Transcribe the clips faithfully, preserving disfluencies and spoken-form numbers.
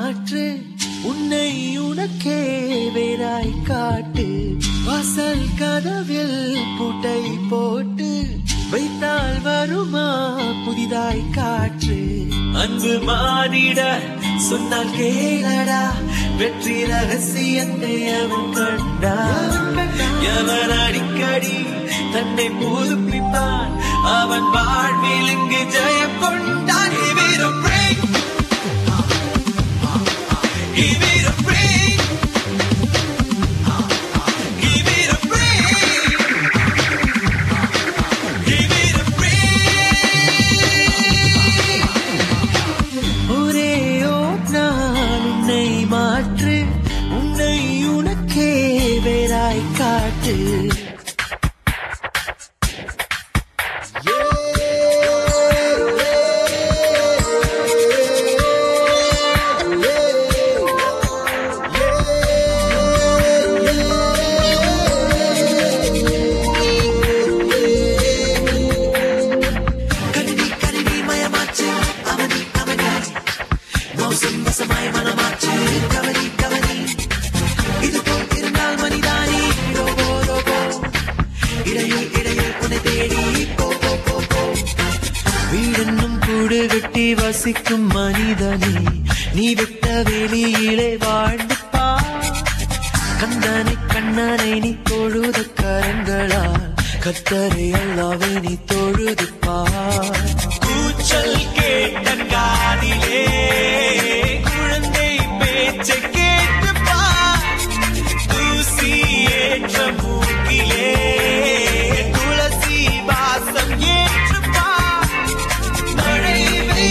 மாற்று உன்னை உனக்கே வேறாய் காட்டு வாசல் கதவில் பூட்டை போட்டு வைத்தால் வருமா புதிதாய் காற்று அன்பு மாறிட சொன்னால் கேளடா வெற்றி ரகசியத்தை அவன் கண்டான் எவன் அடிக்கடி தன்னை புதுப்பிப்பான் அவன் வாழ்வில் இங்கு ஜெயம் கொண்டான் Give it a break Give it a break Give it a break Give it a break ஒரே ஓட்னால் உன்னை மாற்று உன்னை உனக்கே வேறாய் காட்டு வசிக்கும் மனிதனே நீ விட்ட வெளியிலே வாழ்ந்துப்பா கந்தனை கண்ணனை நீ தொழுத கரங்களால் கத்தரை அல்லாவே நீ தொழுதுப்பா கூச்சல் கேட்ட காதிலே குழந்தை பேச்சை கேட்டுப்பா தூசி ஏற்ற மூக்கிலே துளசி வாசம் ஏற்றுப்பா மழை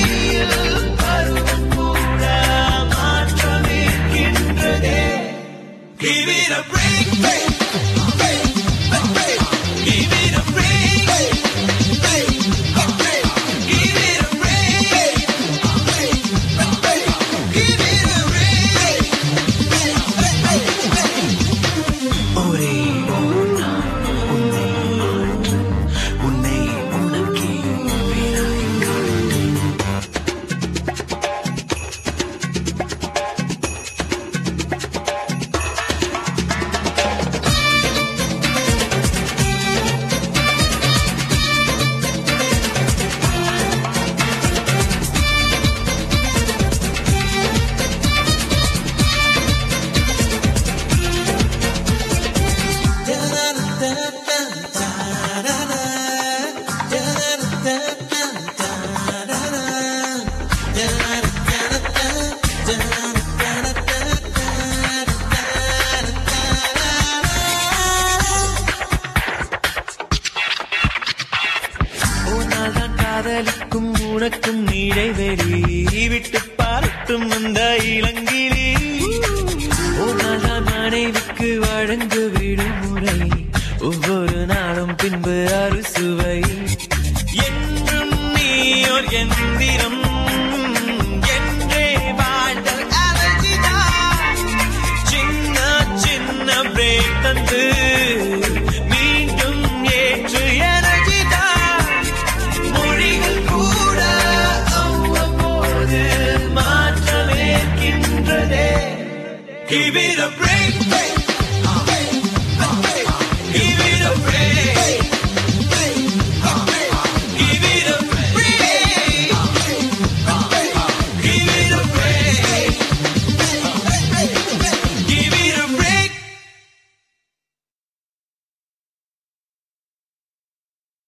Give it a break, break, break, break. Give it a break, break, break, break. Give it a break, break, break, break. Give it a break, break, break, break. ஒரே ஒன்னா உன்னை மாற்று உன்னை உனக்கே வேறாய் காட்டு காதலிக்கும் உனக்கும் இடைவெளி விட்டு பார்த்தும் அந்த இளங்கிலி உன்னால் மனைவிக்கு வழங்கு விடுமுறை ஒவ்வொரு நாளும் பின்பு அறுசுவை என்றும் நீயோர் எந்திரம் என்றே வாழ்தல் அழகிதான் சின்ன சின்ன பிரேக் தந்து மீண்டும் ஏற்று எனர்ஜிதான் மொழிகள் கூட அவ்வப்போது மாற்றமேற்கின்றதே Give it a break, break